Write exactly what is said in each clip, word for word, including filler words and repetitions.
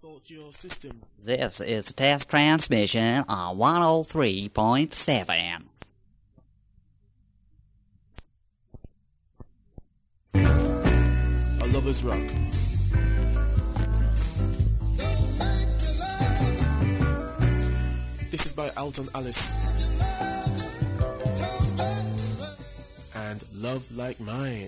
thought your system... This is a test transmission on one oh three point seven. A Lover's Rock. This is by Alton Ellis. And Love Like Mine.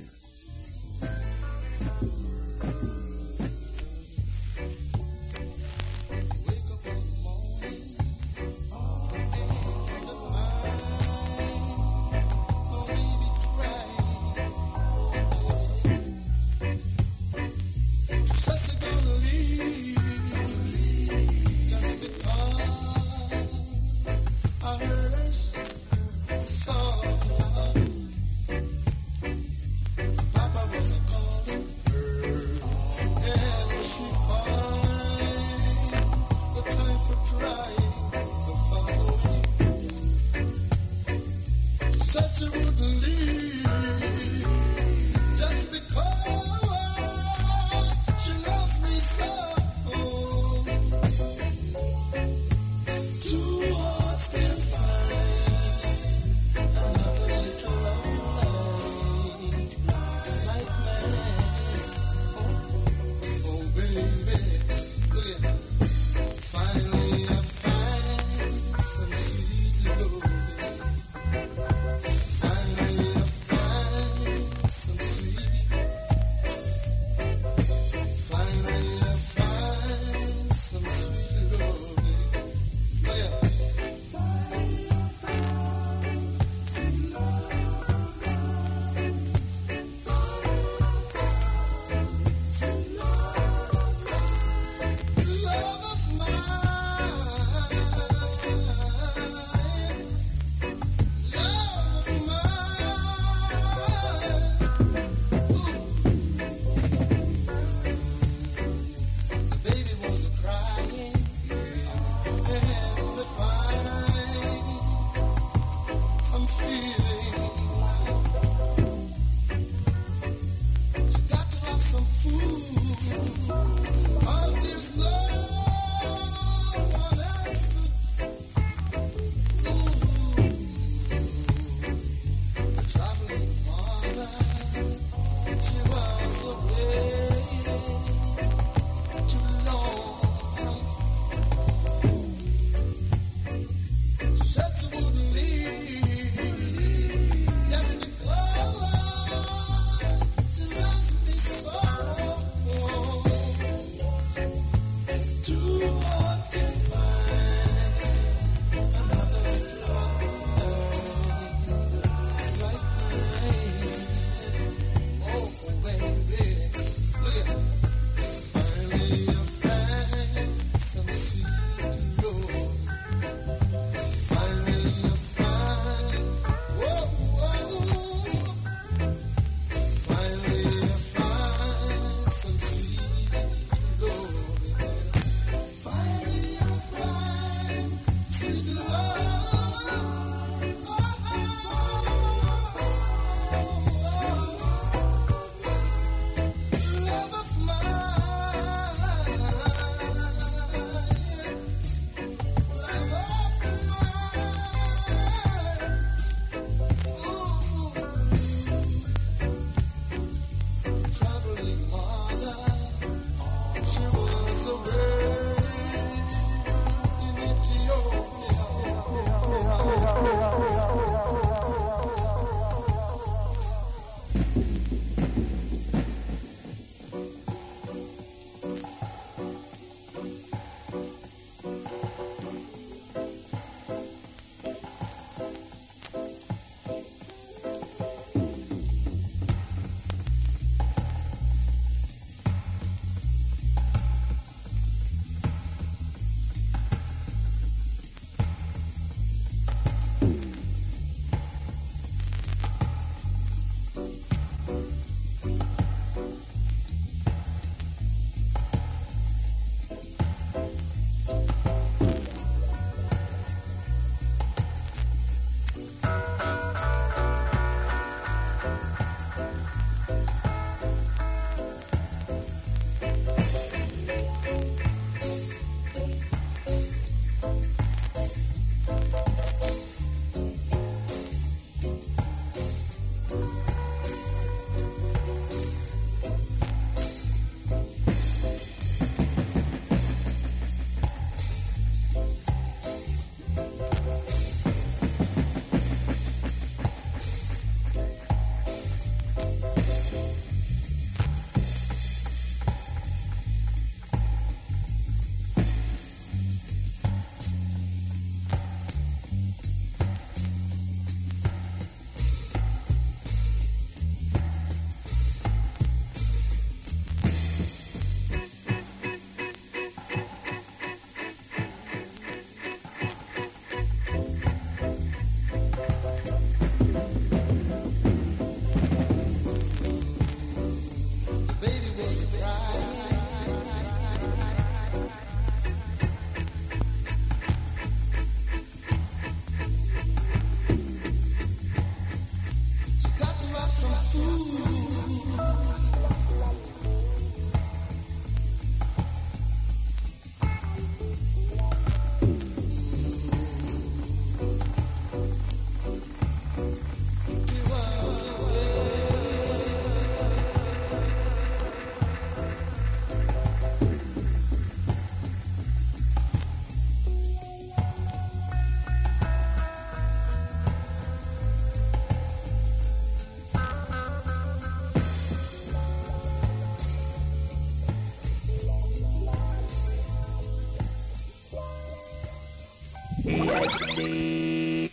Dynasty.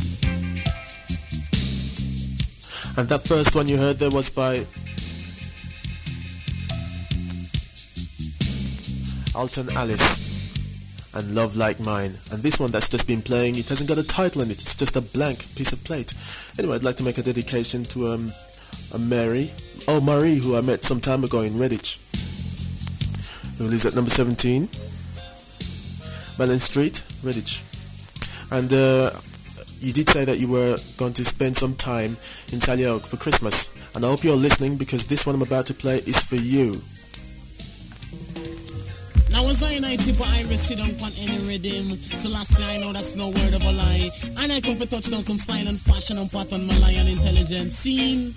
And that first one you heard there was by Alton Alice and Love Like Mine. And this one that's just been playing, it hasn't got a title in it, it's just a blank piece of plate. Anyway, I'd like to make a dedication to um, a Mary, oh Marie, who I met some time ago in Redditch, who lives at number seventeen Mellon Street, Redditch. And uh, you did say that you were going to spend some time in Sally Oak for Christmas, and I hope you're listening, because this one I'm about to play is for you. Now as I night tip I sit down on any rhythm. So last year I know that's no word of a lie. And I come for touch down some style and fashion and pattern my lion intelligence scene.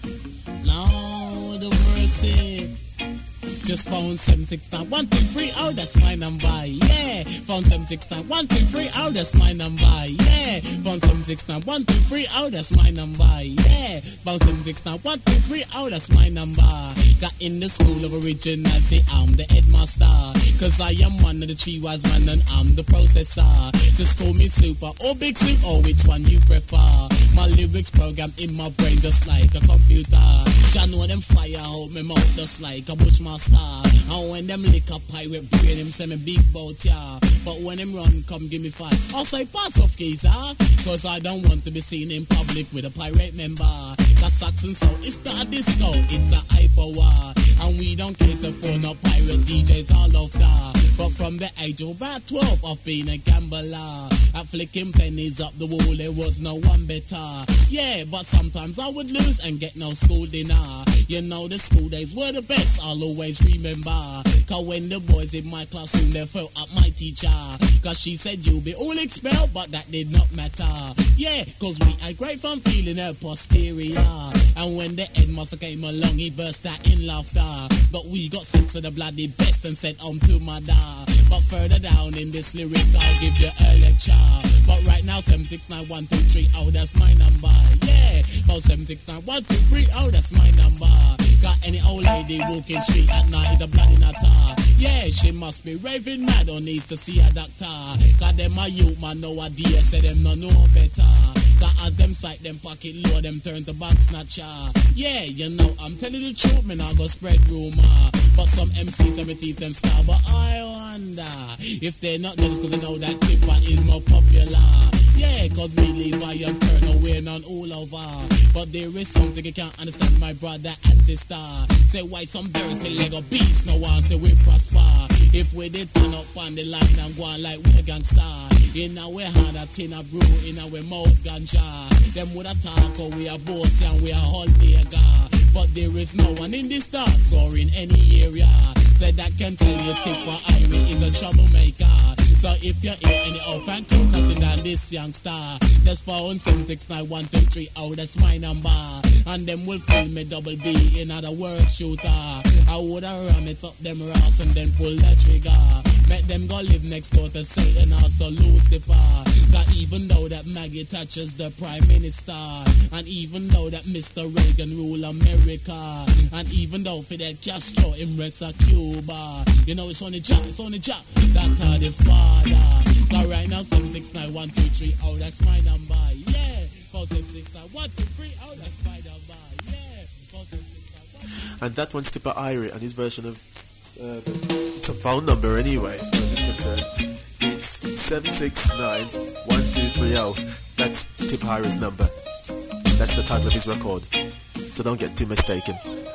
Lord of mercy. Just found seven six star one two three, oh that's my number, yeah. Found seven six star one two three, oh that's my number, yeah. Found seven six star one two three, oh that's my number, yeah. Found seven six star one two three, oh that's my number. Got in the school of originality, I'm the headmaster. Cause I am one of the three wise men and I'm the processor. Just call me super or big soup or which one you prefer. My lyrics program in my brain just like a computer. Jah know them fire hold me mouth just like a bushmaster. And when them lick a pirate brain, them say me big bout ya. But when them run, come give me five. I'll say pass off geezer, cause I don't want to be seen in public with a pirate member. Cause Saxon soul, it's not disco, it's a hyper war. And we don't cater for no pirate D Js all of that. But from the age of about twelve, I've been a gambler. At flicking pennies up the wall, there was no one better. Yeah, but sometimes I would lose and get no school dinner. You know the school days were the best, I'll always remember. Cause when the boys in my classroom, they felt up my teacher. Cause she said you'll be all expelled, but that did not matter. Yeah, cause we had great fun feeling her posterior. And when the headmaster came along, he burst out in laughter. But we got six of the bloody best and said on to my da. But further down in this lyric, I'll give you a lecture. But right now, seven six nine one two three, oh that's my number. Yeah, about seven six nine one two three, oh that's my number. Got any old lady walking street at night with a blood in her tar. Yeah, she must be raving mad or needs to see a doctor. Got them a youth man, no idea, say them no know better. Cause as them sight them pocket low, them turn to back snatcher. Yeah, you know, I'm telling the truth, man, I go spread rumor. But some M Cs them teeth them star, but I wonder if they're not jealous cause they know that Clipper is more popular. Yeah, cause me leave I and turn away none all over. But there is something I can't understand, my brother anti-star. Say why some dirty Lego beast, no one say we prosper. If we did turn up on the line and go on like we're gangster. In our hand a tin of brew, in our mouth ganja. Them would attack or we are boss and we are all nigga. But there is no one in this dance or in any area. Say that can tell you Tipper Irie is a troublemaker. So if you're in any open cook, consider this youngster. Just phone seven six nine one two three, oh that's my number. And them will fill me double B, in other words shooter. I woulda ram it up them ass and then pull the trigger. Make them go live next door to Satan or so Lucifer. That even though that Maggie Thatcher's the Prime Minister, and even though that Mister Reagan rule America, and even though Fidel Castro in rest of Cuba, you know it's on the job, it's on the job. That's how the father. Now right now seven six nine one two three, oh that's my number, yeah. four seven six nine one two three, oh that's my number, yeah. four seven six nine one two three. And that one's Tipper Irie and his version of uh, it's a phone number anyway as far as it's concerned. It's seven six nine one two three oh. That's Tipper Irie's number. That's the title of his record, so don't get too mistaken.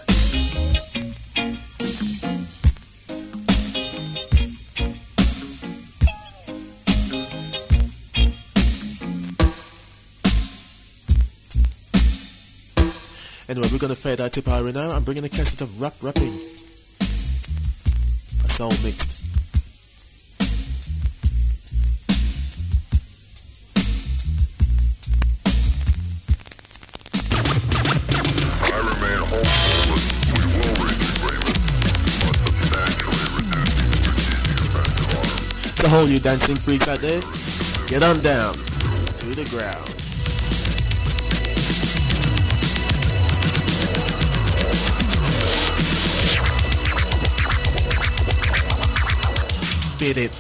Anyway, we're going to fade out Tipper Irie now. I'm bringing a cassette of rap rapping. A soul mixed. I remain hopeful that we will reach agreement, but substantially reducing strategic offensive arms. So hold you dancing freaks out there, get on down to the ground. Beat it.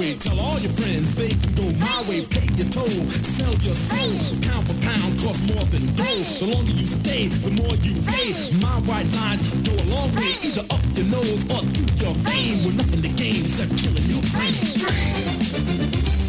Tell all your friends they can go my way, pay your toll, sell your soul. Pound for pound costs more than gold. The longer you stay, the more you pay. My white lines go a long way, either up your nose or through your vein. With nothing to gain except killing your brain.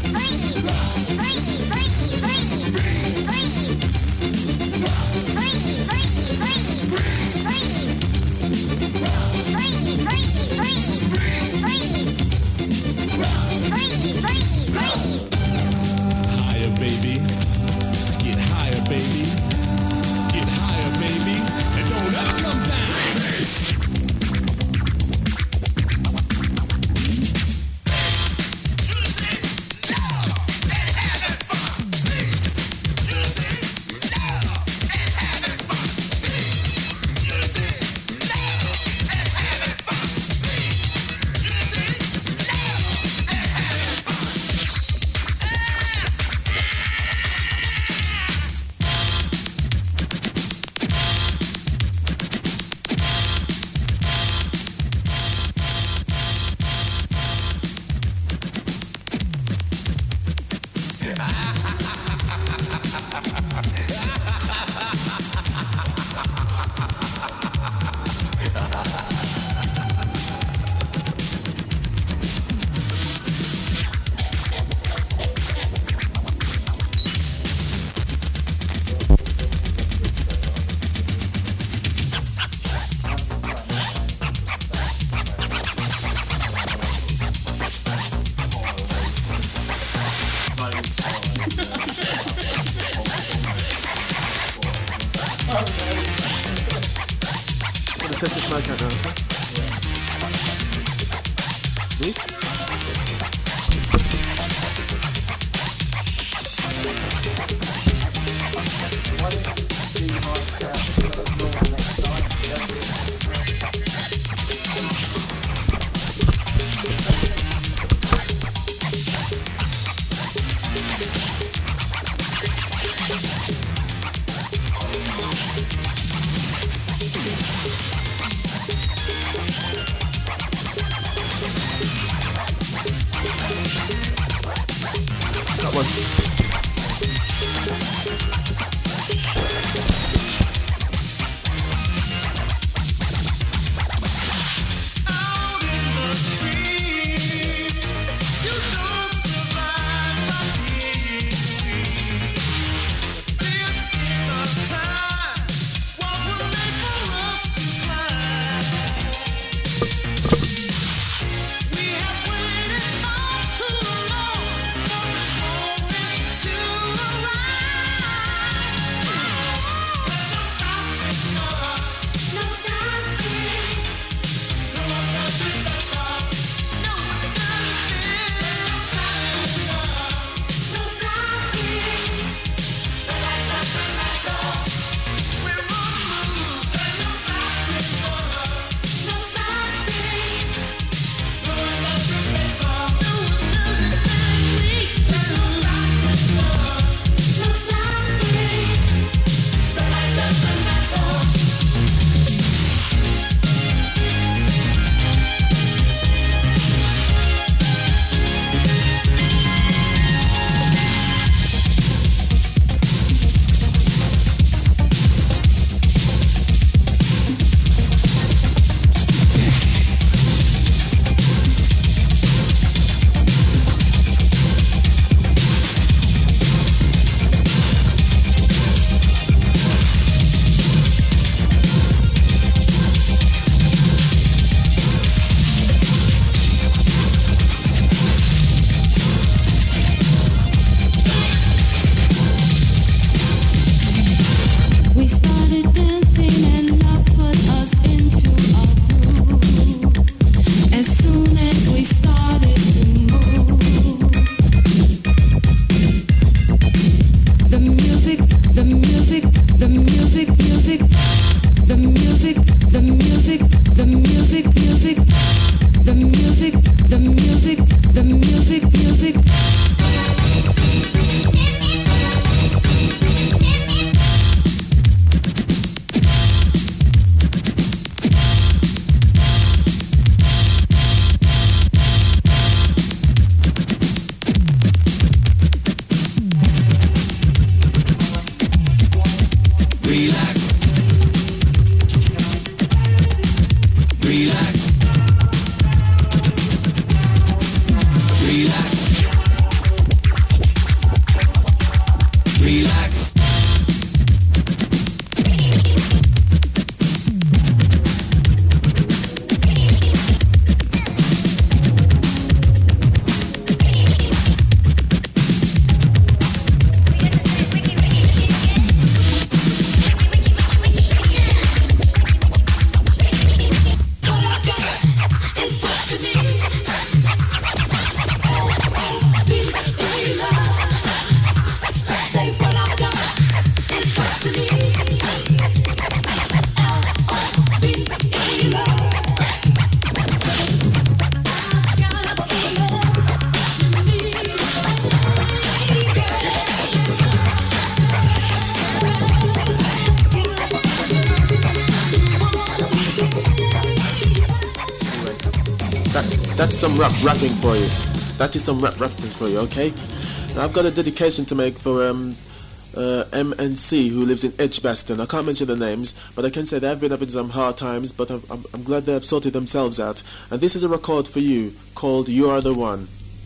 Higher, baby. Get higher, baby. Get higher, baby. And don't ever come down. Test this mic out now. Please? That's some rap rapping for you. That is some rap rapping for you, okay? Now I've got a dedication to make for um, uh, M N C, who lives in Edgbaston. I can't mention the names, but I can say they've been up in some hard times, but I'm, I'm, I'm glad they've sorted themselves out. And this is a record for you called You Are The One.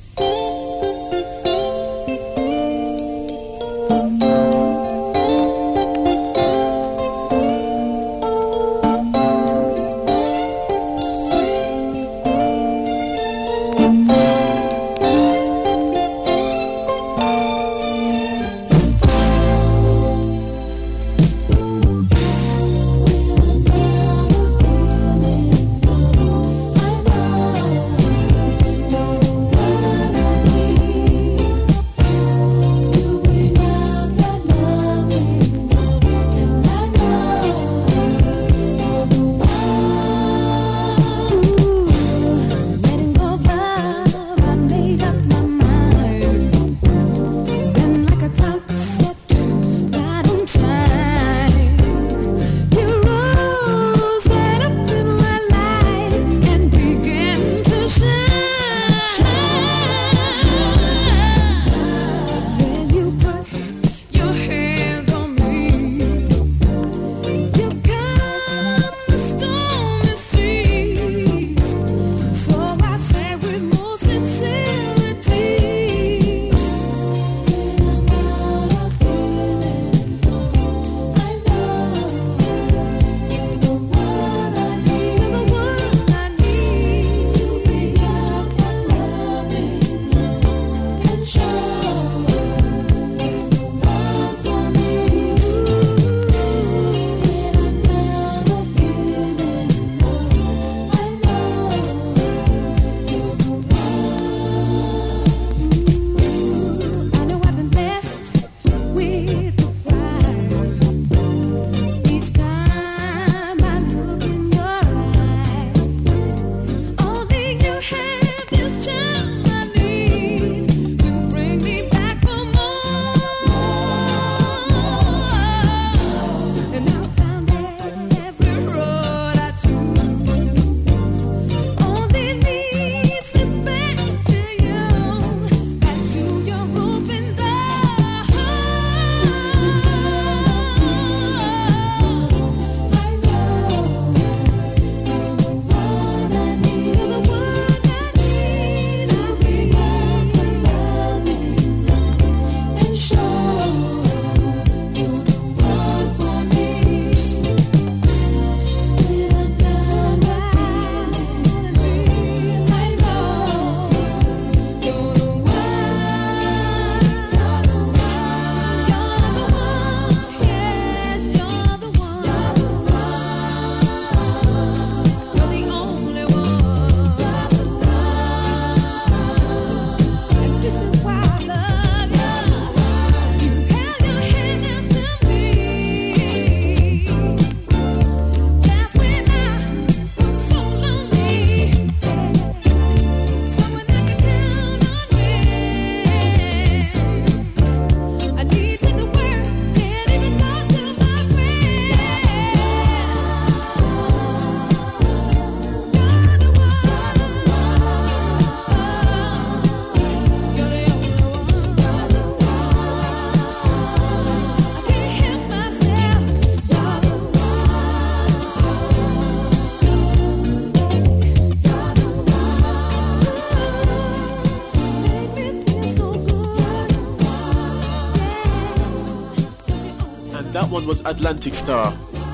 That one was Atlantic Star.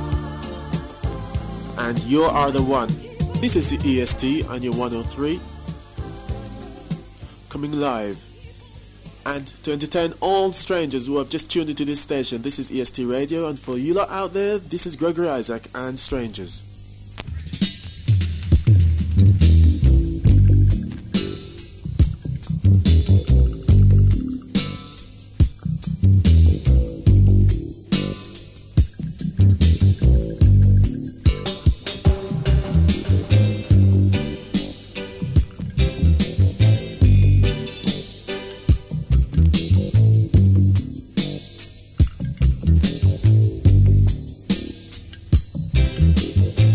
And You Are The One. This is the E S T on your one oh three. Coming live. And to entertain all strangers who have just tuned into this station, this is E S T Radio. And for you lot out there, this is Gregory Isaac and Strangers. Thank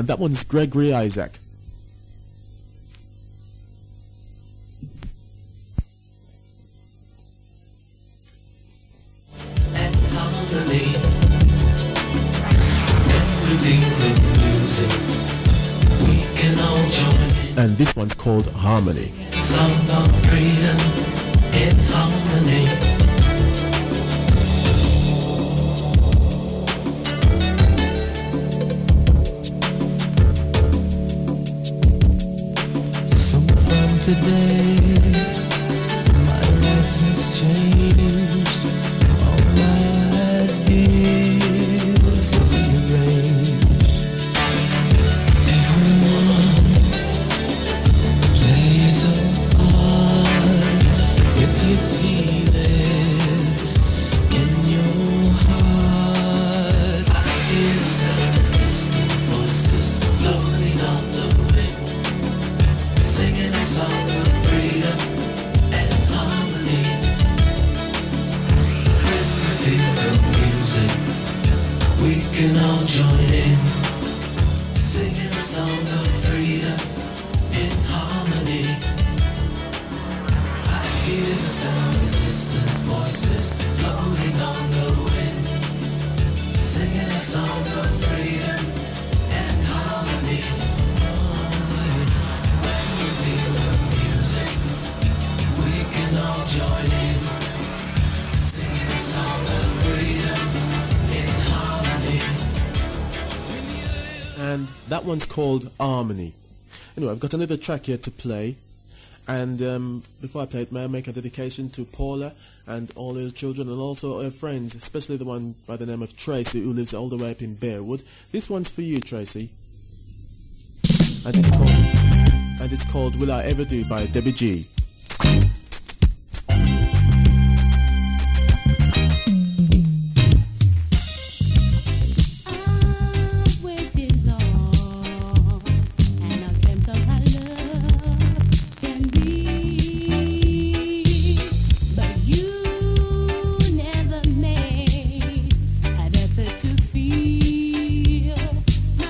and that one's Gregory Isaac. And harmony, and reveal the music, we can all join in. And this one's called Harmony. Song of freedom in harmony. Today, my life has changed. All my ideas are rearranged. Everyone plays a part. If you feel it in your heart, I hear some distant voices floating on the wind, singing a song of freedom and harmony. With the music, we can all join in, singing a song of freedom in harmony. I hear the sound of distant voices floating on the wind, singing a song of freedom and harmony. Join in, singing a song of freedom in harmony. And that one's called Harmony. Anyway, I've got another track here to play, and um, before I play it, may I make a dedication to Paula and all her children and also her friends, especially the one by the name of Tracy who lives all the way up in Bearwood. This one's for you, Tracy, and it's called, and it's called Will I Ever Do by Debbie G.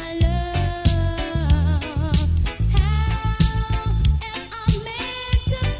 To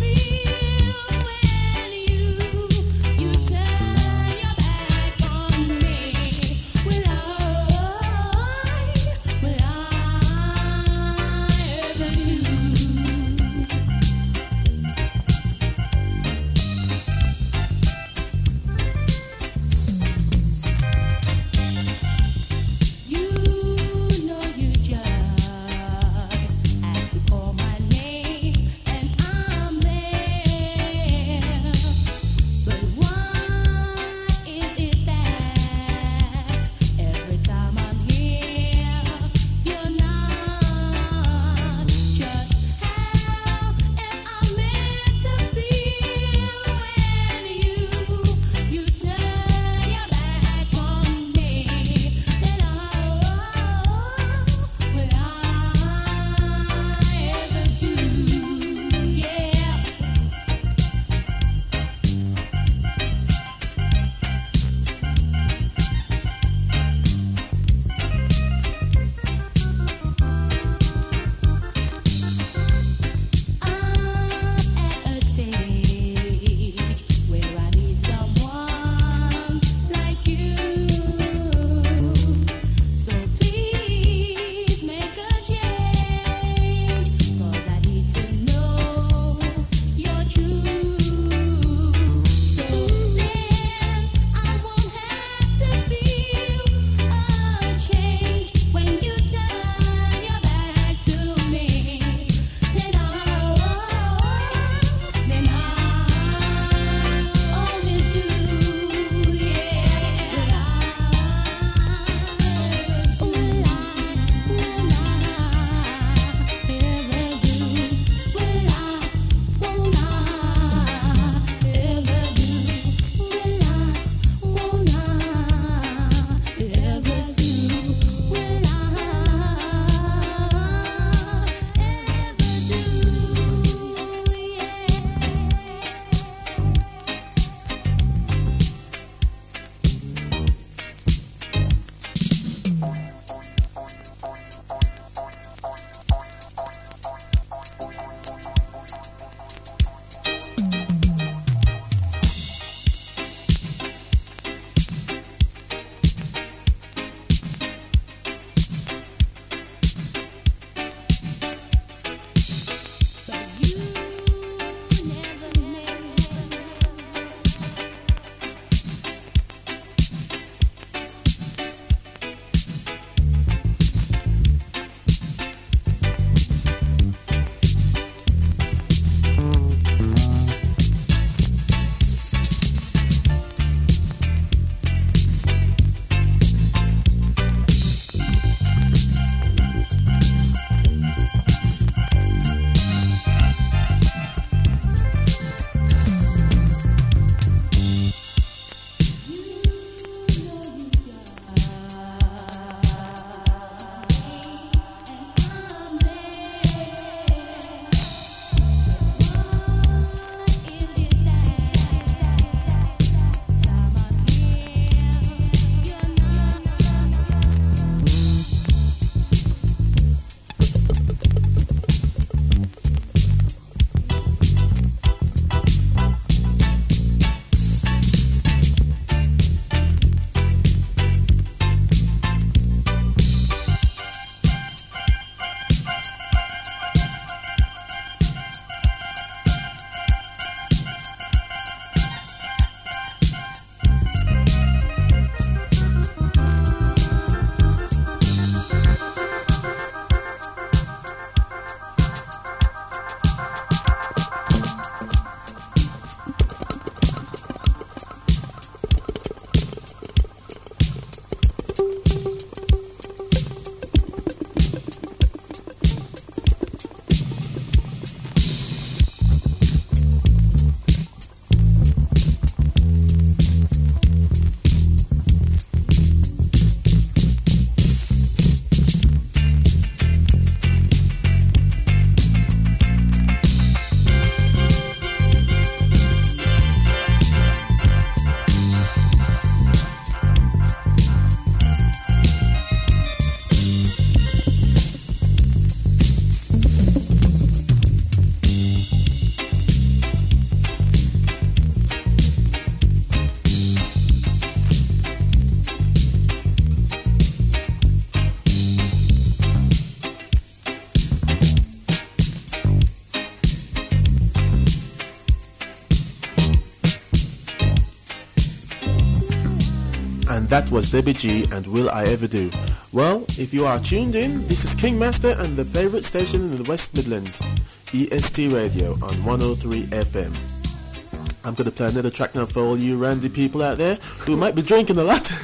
That was Debbie G and Will I Ever Do. Well, if you are tuned in, this is King Master and the favorite station in the West Midlands, E S T Radio on one oh three F M. I'm going to play another track now for all you randy people out there who might be drinking a lot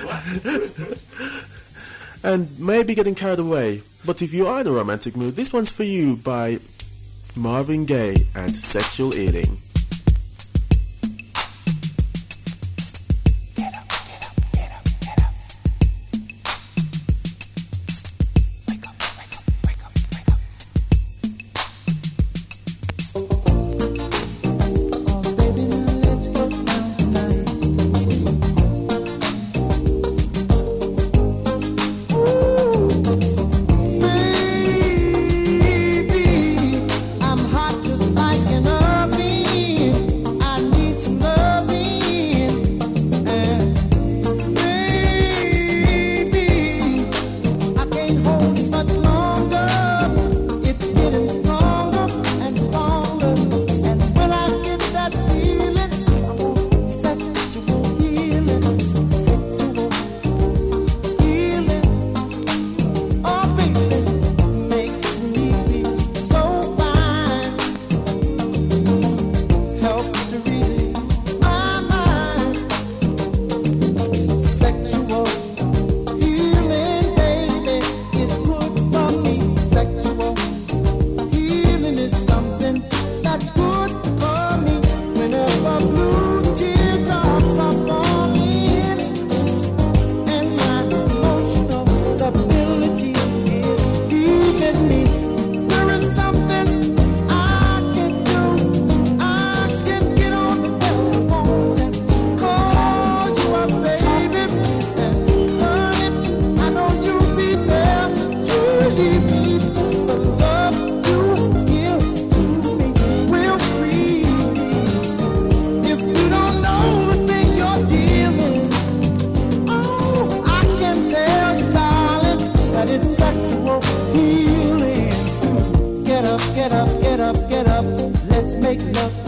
and maybe getting carried away. But if you are in a romantic mood, this one's for you by Marvin Gaye and Sexual Healing. I'm hot just like an oven. I need some loving. And baby, I can't hold it much longer. It's getting stronger and stronger. And when I get that feeling, I want sexual healing, sexual healing. Oh, baby, makes me feel so fine. Helps to relieve my mind. Sexual healing, baby, is good for me. Sexual healing is something that's good for me. Whenever blue teardrops are falling and my emotional stability is leaving me, there is something I can do. I can get on the telephone and call you up, baby. And honey, I know you'll be there to relieve me. The love you give to me will free me. If you don't know the thing you're dealing, oh, I can tell you, darling, that it's sexual healing. Get up, get up, get up, get up. Let's make love